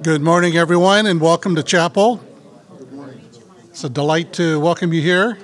Good morning, everyone, and welcome to chapel. It's a delight to welcome you here.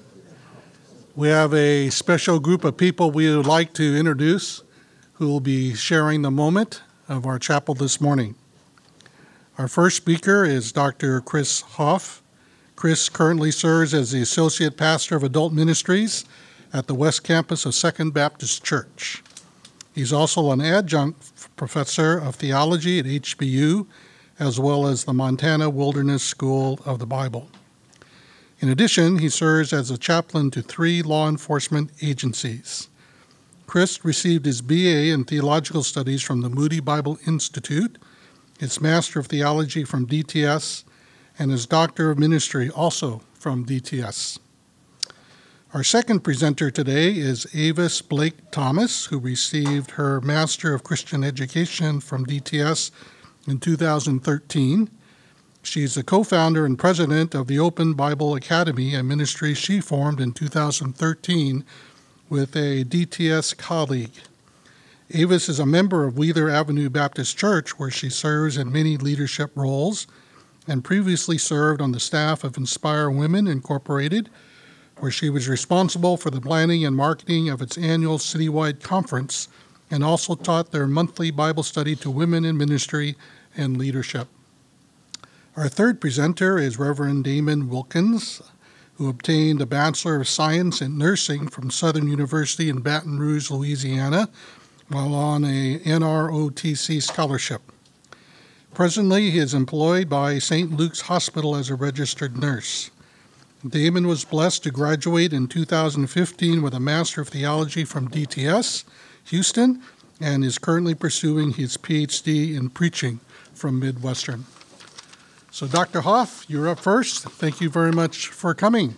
We have a special group of people we would like to introduce who will be sharing the moment of our chapel this morning. Our first speaker is Dr. Chris Hoff. Chris currently serves as the Associate Pastor of Adult Ministries at the West Campus of Second Baptist Church. He's also an adjunct professor of theology at HBU, as well as the Montana Wilderness School of the Bible. In addition, he serves as a chaplain to 3 law enforcement agencies. Chris received his BA in Theological Studies from the Moody Bible Institute, his Master of Theology from DTS, and his Doctor of Ministry also from DTS. Our second presenter today is Avis Blake Thomas, who received her Master of Christian Education from DTS in 2013. She's the co-founder and president of the Open Bible Academy, a ministry she formed in 2013 with a DTS colleague. Avis is a member of Wheeler Avenue Baptist Church, where she serves in many leadership roles, and previously served on the staff of Inspire Women Incorporated, where she was responsible for the planning and marketing of its annual citywide conference, and also taught their monthly Bible study to women in ministry and leadership. Our third presenter is Reverend Damon Wilkins, who obtained a Bachelor of Science in Nursing from Southern University in Baton Rouge, Louisiana, while on a NROTC scholarship. Presently, he is employed by St. Luke's Hospital as a registered nurse. Damon was blessed to graduate in 2015 with a Master of Theology from DTS, Houston, and is currently pursuing his PhD in preaching from Midwestern. So Dr. Hoff, you're up first. Thank you very much for coming.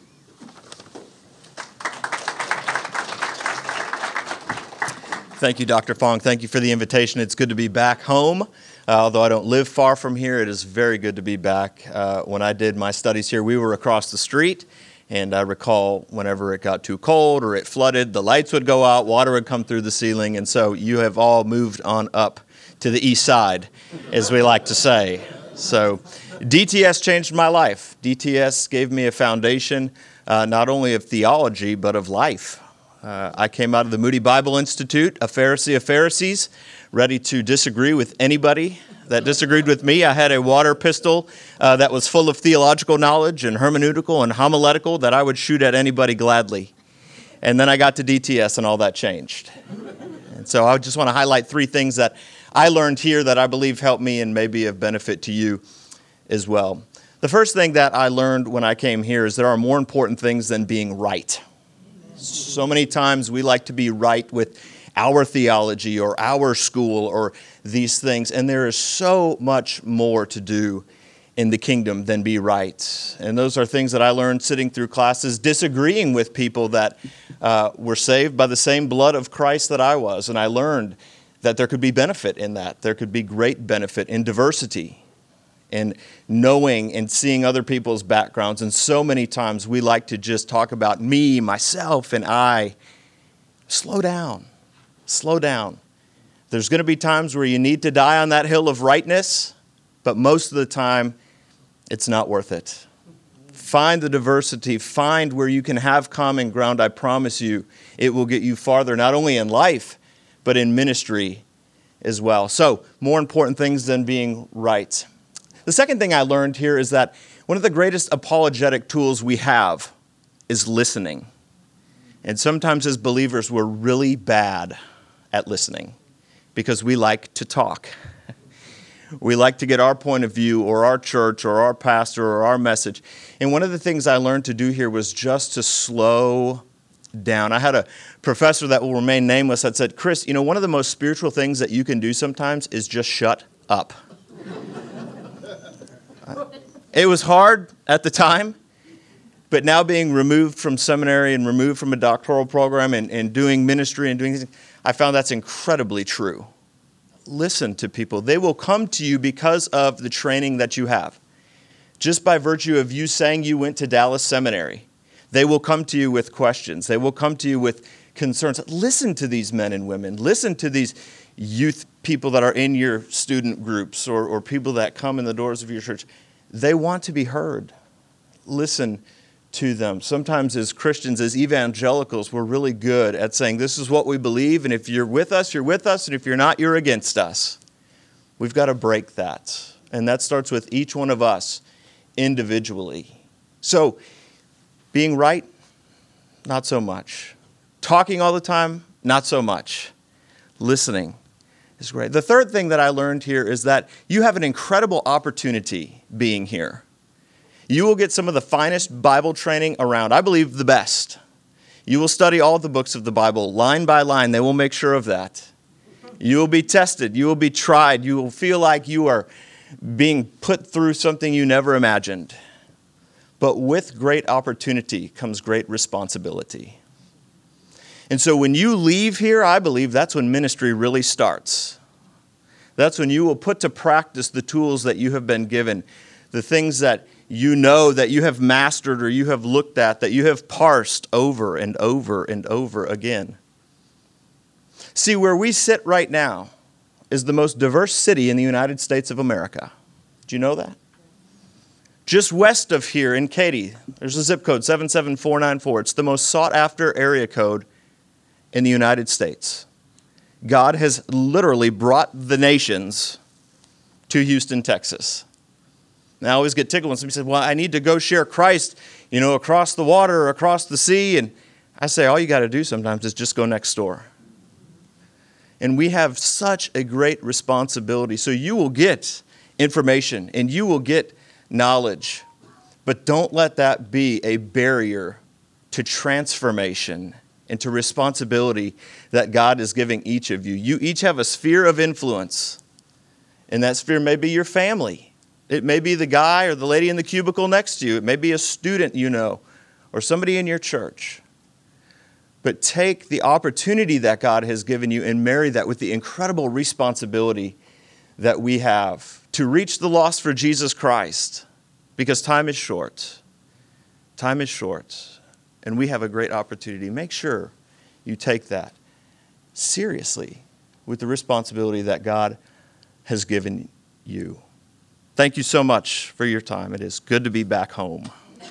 Thank you, Dr. Fong. Thank you for the invitation. It's good to be back home. Although I don't live far from here, it is very good to be back. When I did my studies here, we were across the street, and I recall whenever it got too cold or it flooded, the lights would go out, water would come through the ceiling, and so you have all moved on up to the east side, as we like to say. So DTS changed my life. DTS gave me a foundation not only of theology, but of life. I came out of the Moody Bible Institute, a Pharisee of Pharisees, ready to disagree with anybody that disagreed with me. I had a water pistol that was full of theological knowledge and hermeneutical and homiletical that I would shoot at anybody gladly. And then I got to DTS and all that changed. And so I just want to highlight 3 things that I learned here that I believe helped me and may be of benefit to you as well. The first thing that I learned when I came here is there are more important things than being right. So many times we like to be right with our theology or our school or these things, and there is so much more to do in the kingdom than be right. And those are things that I learned sitting through classes, disagreeing with people that were saved by the same blood of Christ that I was. And I learned that there could be benefit in that. There could be great benefit in diversity, in knowing and seeing other people's backgrounds. And so many times we like to just talk about me, myself, and I. Slow down. Slow down. There's going to be times where you need to die on that hill of rightness, but most of the time, it's not worth it. Find the diversity. Find where you can have common ground. I promise you, it will get you farther, not only in life, but in ministry as well. So, more important things than being right. The second thing I learned here is that one of the greatest apologetic tools we have is listening. And sometimes as believers, we're really bad at listening because we like to talk. We like to get our point of view or our church or our pastor or our message. And one of the things I learned to do here was just to slow down. I had a professor that will remain nameless that said, Chris, one of the most spiritual things that you can do sometimes is just shut up. It was hard at the time, but now being removed from seminary and removed from a doctoral program and doing ministry and doing things, I found that's incredibly true. Listen to people. They will come to you because of the training that you have. Just by virtue of you saying you went to Dallas Seminary, they will come to you with questions. They will come to you with concerns. Listen to these men and women. Listen to these youth people that are in your student groups or people that come in the doors of your church, they want to be heard. Listen to them. Sometimes as Christians, as evangelicals, we're really good at saying this is what we believe, and if you're with us, you're with us, and if you're not, you're against us. We've got to break that. And that starts with each one of us individually. So, being right, not so much. Talking all the time, not so much. Listening is great. The third thing that I learned here is that you have an incredible opportunity being here. You will get some of the finest Bible training around. I believe the best. You will study all the books of the Bible line by line. They will make sure of that. You will be tested. You will be tried. You will feel like you are being put through something you never imagined. But with great opportunity comes great responsibility. And so when you leave here, I believe that's when ministry really starts. That's when you will put to practice the tools that you have been given, the things that you know that you have mastered or you have looked at, that you have parsed over and over and over again. See, where we sit right now is the most diverse city in the United States of America. Do you know that? Just west of here in Katy, there's a zip code, 77494. It's the most sought-after area code in the United States. God has literally brought the nations to Houston, Texas. And I always get tickled when somebody says, well, I need to go share Christ, across the water or across the sea. And I say, all you got to do sometimes is just go next door. And we have such a great responsibility. So you will get information and you will get knowledge. But don't let that be a barrier to transformation and to responsibility that God is giving each of you. You each have a sphere of influence. And that sphere may be your family. It may be the guy or the lady in the cubicle next to you. It may be a student or somebody in your church. But take the opportunity that God has given you and marry that with the incredible responsibility that we have to reach the lost for Jesus Christ. Because time is short. Time is short. And we have a great opportunity. Make sure you take that seriously with the responsibility that God has given you. Thank you so much for your time. It is good to be back home.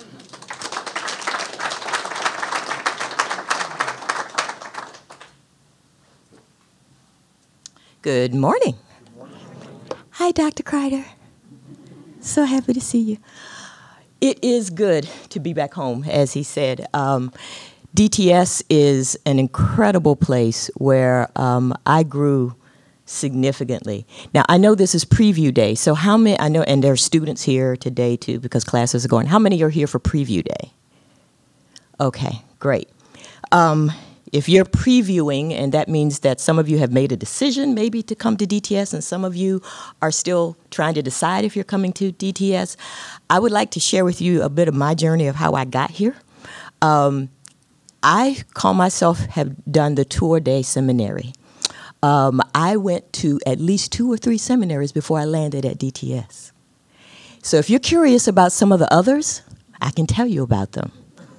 Good morning. Hi, Dr. Kreider. So happy to see you. It is good to be back home, as he said. DTS is an incredible place where I grew significantly. Now, I know this is preview day, so how many, I know, and there are students here today too because classes are going. How many are here for preview day? Okay, great. If you're previewing, and that means that some of you have made a decision maybe to come to DTS, and some of you are still trying to decide if you're coming to DTS, I would like to share with you a bit of my journey of how I got here. I call myself have done the Tour de Seminary. I went to at least 2 or 3 seminaries before I landed at DTS. So if you're curious about some of the others, I can tell you about them.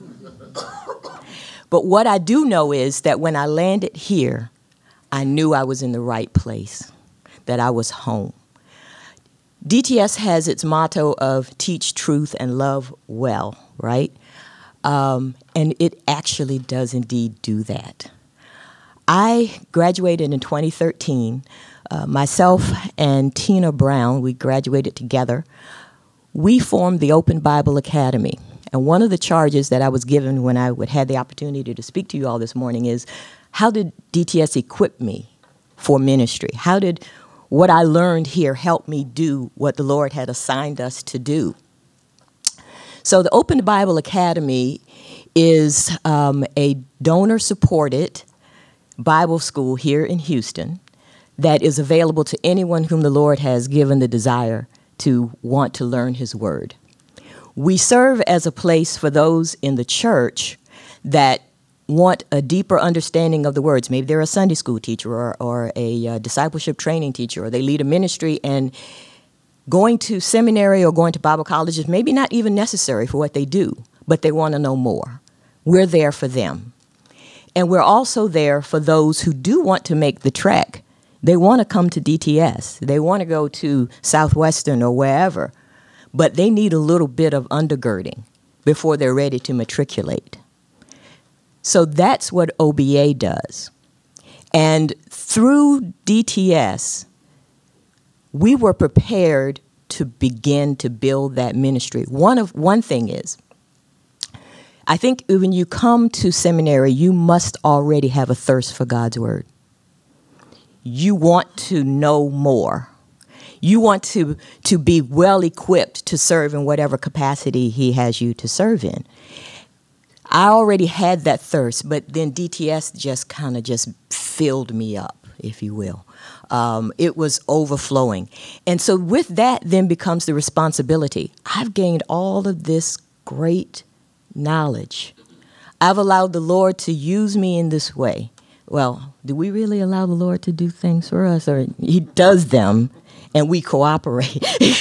But what I do know is that when I landed here, I knew I was in the right place, that I was home. DTS has its motto of teach truth and love well, right? And it actually does indeed do that. I graduated in 2013. Myself and Tina Brown, we graduated together. We formed the Open Bible Academy. And one of the charges that I was given when I had the opportunity to speak to you all this morning is, how did DTS equip me for ministry? How did what I learned here help me do what the Lord had assigned us to do? So the Open Bible Academy is a donor-supported Bible school here in Houston that is available to anyone whom the Lord has given the desire to want to learn His Word. We serve as a place for those in the church that want a deeper understanding of the words. Maybe they're a Sunday school teacher or a discipleship training teacher, or they lead a ministry, and going to seminary or going to Bible college is maybe not even necessary for what they do, but they want to know more. We're there for them. And we're also there for those who do want to make the trek They want to come to DTS. They want to go to Southwestern or wherever, but they need a little bit of undergirding before they're ready to matriculate. So that's what OBA does. And through DTS, we were prepared to begin to build that ministry. One thing is, I think when you come to seminary, you must already have a thirst for God's word. You want to know more. You want to be well equipped to serve in whatever capacity he has you to serve in. I already had that thirst, but then DTS just kind of just filled me up, if you will. It was overflowing. And so with that then becomes the responsibility. I've gained all of this great knowledge. I've allowed the Lord to use me in this way. Well, do we really allow the Lord to do things for us? Or he does them and we cooperate.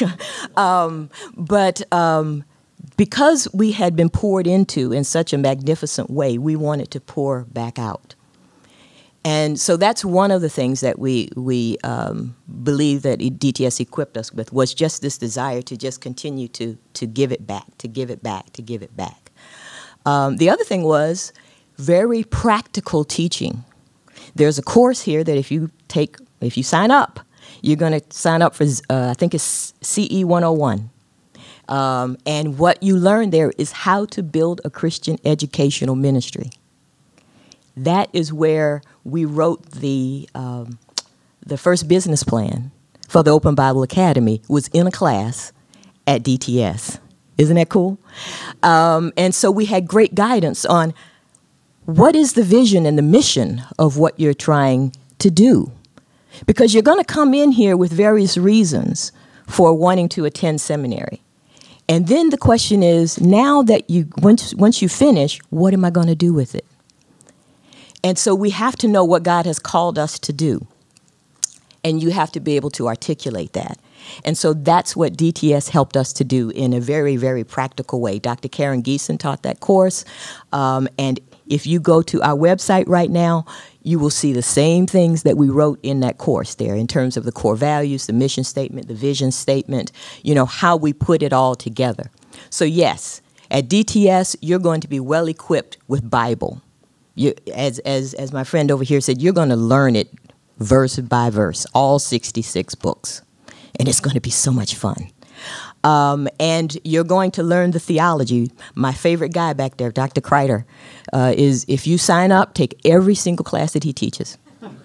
But because we had been poured into in such a magnificent way, we wanted to pour back out. And so that's one of the things that we believe that DTS equipped us with, was just this desire to just continue to give it back, to give it back, to give it back. The other thing was very practical teaching. There's a course here that if you sign up, you're going to sign up for, I think it's CE 101. And what you learn there is how to build a Christian educational ministry. That is where we wrote the first business plan for the Open Bible Academy, was in a class at DTS. Isn't that cool? And so we had great guidance on what is the vision and the mission of what you're trying to do. Because you're going to come in here with various reasons for wanting to attend seminary. And then the question is, now that once you finish, what am I going to do with it? And so we have to know what God has called us to do. And you have to be able to articulate that. And so that's what DTS helped us to do in a very, very practical way. Dr. Karen Geeson taught that course. And if you go to our website right now, you will see the same things that we wrote in that course there in terms of the core values, the mission statement, the vision statement, how we put it all together. So yes, at DTS, you're going to be well equipped with Bible. As my friend over here said, you're going to learn it verse by verse, all 66 books. And it's going to be so much fun. And you're going to learn the theology. My favorite guy back there, Dr. Kreider, is if you sign up, take every single class that he teaches.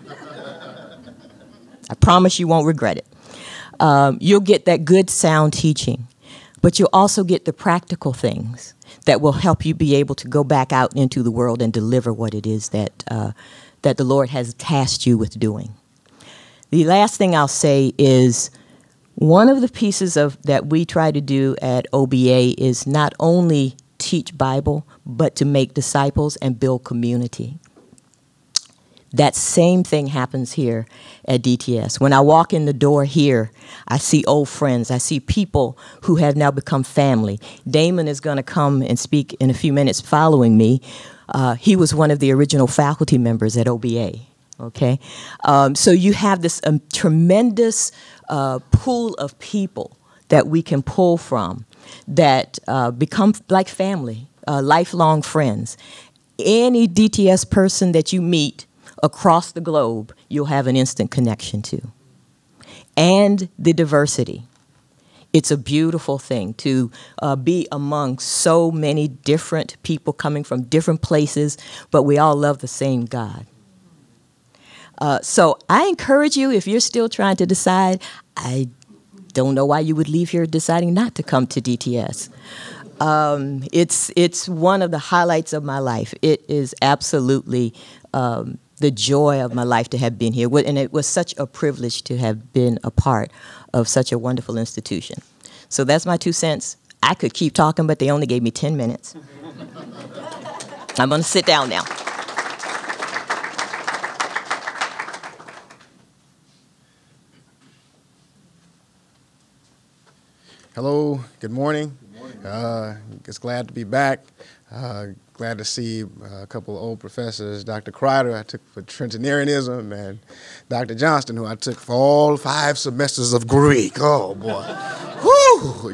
I promise you won't regret it. You'll get that good sound teaching, but you'll also get the practical things that will help you be able to go back out into the world and deliver what it is that the Lord has tasked you with doing. The last thing I'll say is, one of the pieces that we try to do at OBA is not only teach Bible, but to make disciples and build community. That same thing happens here at DTS. When I walk in the door here, I see old friends. I see people who have now become family. Damon is going to come and speak in a few minutes following me. He was one of the original faculty members at OBA. Okay, so you have this tremendous pool of people that we can pull from that become like family, lifelong friends. Any DTS person that you meet across the globe, you'll have an instant connection to. And the diversity. It's a beautiful thing to be among so many different people coming from different places, but we all love the same God. So I encourage you, if you're still trying to decide, I don't know why you would leave here deciding not to come to DTS. It's one of the highlights of my life. It is absolutely the joy of my life to have been here. And it was such a privilege to have been a part of such a wonderful institution. So that's my 2 cents. I could keep talking, but they only gave me 10 minutes. I'm going to sit down now. Hello, good morning. Just glad to be back. Glad to see a couple of old professors, Dr. Kreider, I took for Trinitarianism, and Dr. Johnston, who I took for all 5 semesters of Greek. Oh, boy. Whew!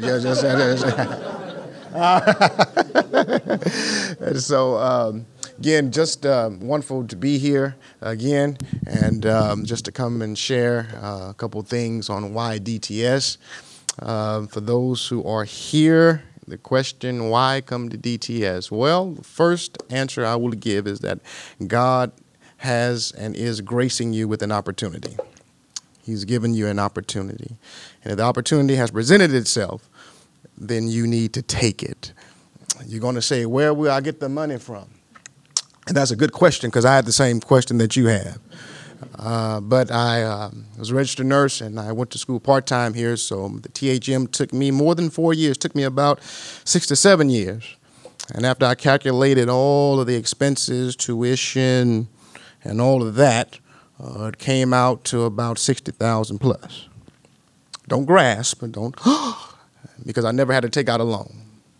And so, again, just wonderful to be here again, and just to come and share a couple things on why DTS. For those who are here, the question, why come to DTS? Well, the first answer I will give is that God has and is gracing you with an opportunity. He's given you an opportunity. And if the opportunity has presented itself, then you need to take it. You're going to say, where will I get the money from? And that's a good question, because I had the same question that you have. But I was a registered nurse, and I went to school part-time here, so the THM took me more than 4 years. Took me about 6 to 7 years. And after I calculated all of the expenses, tuition, and all of that, it came out to about 60,000 plus. Don't grasp, and don't, because I never had to take out a loan.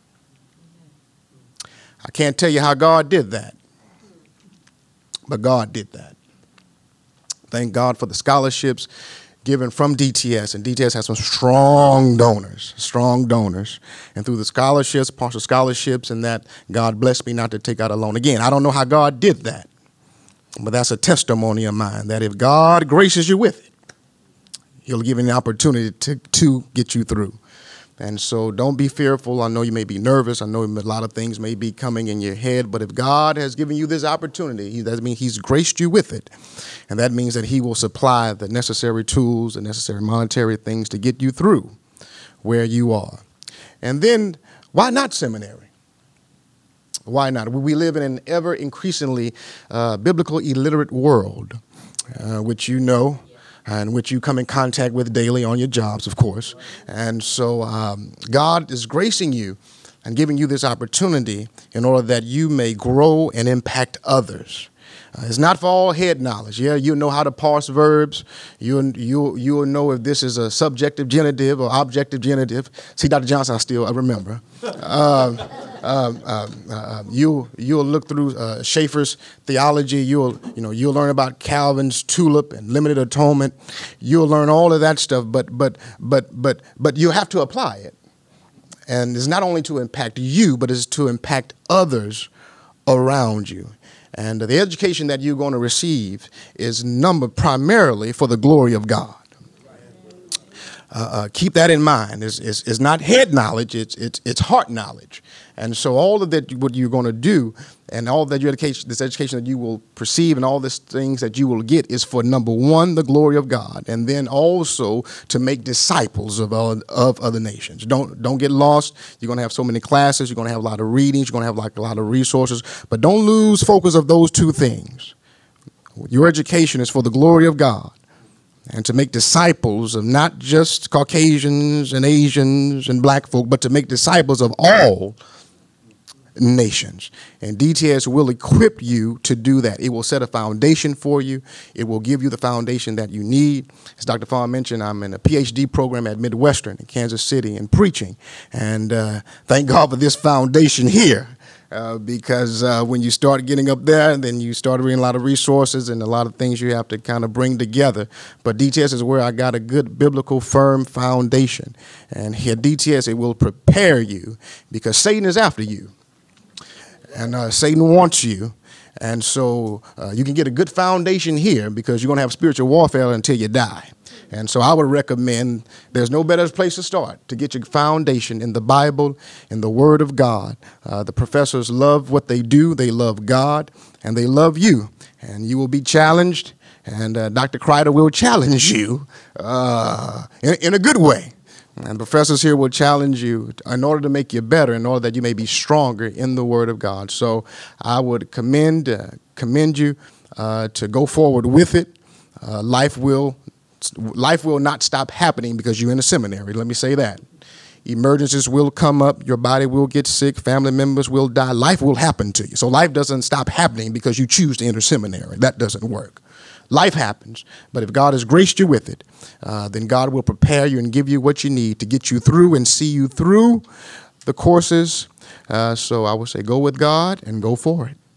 I can't tell you how God did that, but God did that. Thank God for the scholarships given from DTS, and DTS has some strong donors. And through the scholarships, partial scholarships, and that, God blessed me not to take out a loan. Again, I don't know how God did that, but that's a testimony of mine, that if God graces you with it, He'll give you an opportunity to get you through. And so don't be fearful. I know you may be nervous. I know a lot of things may be coming in your head. But if God has given you this opportunity, that means He's graced you with it. And that means that He will supply the necessary tools, the necessary monetary things to get you through where you are. And then, why not seminary? Why not? We live in an ever increasingly biblical illiterate world, which you know, and which you come in contact with daily on your jobs, of course. And so God is gracing you and giving you this opportunity in order that you may grow and impact others. It's not for all head knowledge. Yeah, you'll know how to parse verbs. You'll know if this is a subjective genitive or objective genitive. See, Dr. Johnson, I remember. You'll look through Schaeffer's theology. You'll learn about Calvin's tulip and limited atonement. You'll learn all of that stuff. But you have to apply it. And it's not only to impact you, but it's to impact others around you. And the education that you're going to receive is numbered primarily for the glory of God. Keep that in mind. It's not head knowledge, it's heart knowledge. And so all of that, what you're going to do, and all that this education that you will perceive, and all these things that you will get, is for, number one, the glory of God, and then also to make disciples of other nations. Don't get lost. You're going to have so many classes. You're going to have a lot of readings. You're going to have a lot of resources. But don't lose focus of those two things. Your education is for the glory of God, and to make disciples of not just Caucasians and Asians and black folk, but to make disciples of all nations. And DTS will equip you to do that. It will set a foundation for you. It will give you the foundation that you need. As Dr. Fong mentioned, I'm in a PhD program at Midwestern in Kansas City in preaching. And thank God for this foundation here. Because when you start getting up there, and then you start reading a lot of resources and a lot of things you have to kind of bring together. But DTS is where I got a good biblical firm foundation. And here at DTS, it will prepare you, because Satan is after you. And Satan wants you. And so you can get a good foundation here, because you're going to have spiritual warfare until you die. And so I would recommend, there's no better place to start to get your foundation in the Bible, in the Word of God. The professors love what they do. They love God, and they love you. And you will be challenged, and Dr. Kreider will challenge you in a good way. And professors here will challenge you in order to make you better, in order that you may be stronger in the Word of God. So I would commend you to go forward with it. Life will not stop happening because you're in a seminary. Let me say that. Emergencies will come up. Your body will get sick. Family members will die. Life will happen to you. So life doesn't stop happening because you choose to enter seminary. That doesn't work. Life happens, but if God has graced you with it, then God will prepare you and give you what you need to get you through and see you through the courses. So I would say go with God and go for it.